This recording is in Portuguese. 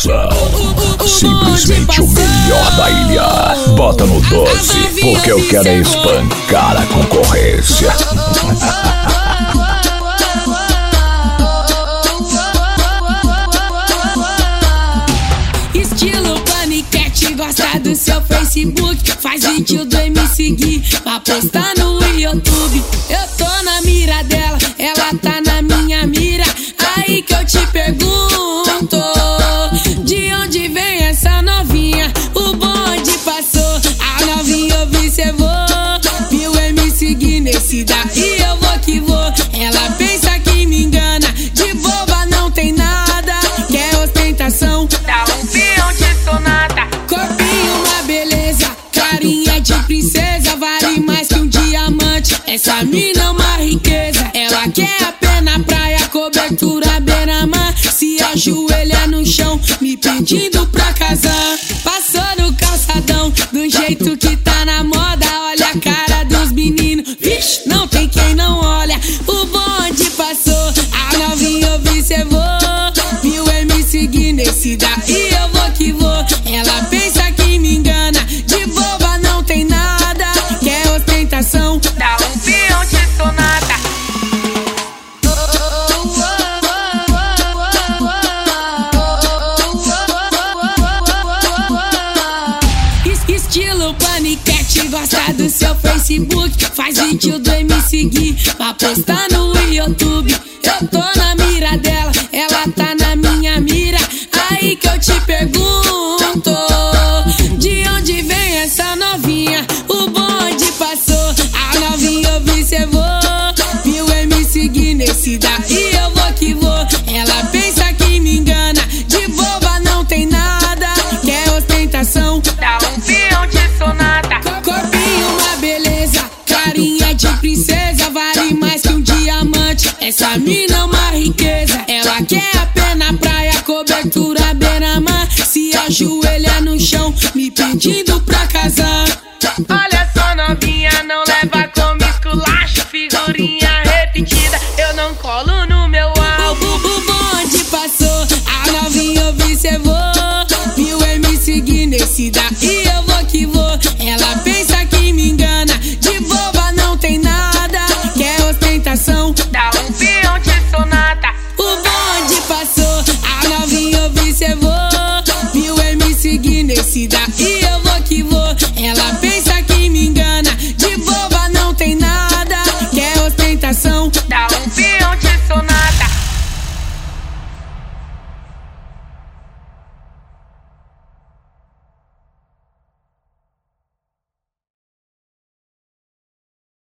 Produção. Simplesmente o melhor da ilha. Bota no 12, porque eu quero é espancar a concorrência. Estilo paniquete, gosta do seu Facebook. Faz vídeo do me seguir pra postar no YouTube. Eu tô na mira dela, ela tá na minha mira. Aí que eu te pergunto, de onde vem essa novinha? O bonde passou, a novinha observou. Viu eu me seguir nesse daí, eu vou que vou. Ela pensa que me engana, de boba não tem nada. Quer ostentação, dá um peão de sonata. Corpinho uma beleza, carinha de princesa. Vale mais que um diamante, essa mina é uma riqueza. Ela quer a pé na praia, cobertura beira-mar. Se ajoelha no chão, me pedindo pra casar. Passou no calçadão, do jeito que tá na moda. Olha a cara dos meninos, vixe, não tem quem não olha. O bonde passou, a novinha observou. Viu eu me seguir nesse daí, eu vou que vou. Ela pensa que me engana, de boba não tem nada. Quer ostentação, dá um peão de sonata. Estilo paniquete, gosta do seu Facebook. Faz vídeo do me seguir pra postar no YouTube. Eu tô na mira dela, ela tá na minha mira. Aí que eu te pergunto, de onde vem essa novinha? O bonde passou, a novinha observou. Viu eu me seguir nesse daí, eu vou que vou. Ela pensa que me engana, de boba não tem nada. Quer ostentação, dá um peão de sonata. Corpinho uma beleza, carinha de princesa. Vale mais que um diamante, essa mina é uma riqueza. Ela quer a pé na praia, cobertura beira-mar. Se ajoelha no chão, me pedindo pra casar. Olha só novinha, não leva como esculacho. Figurinha repetida.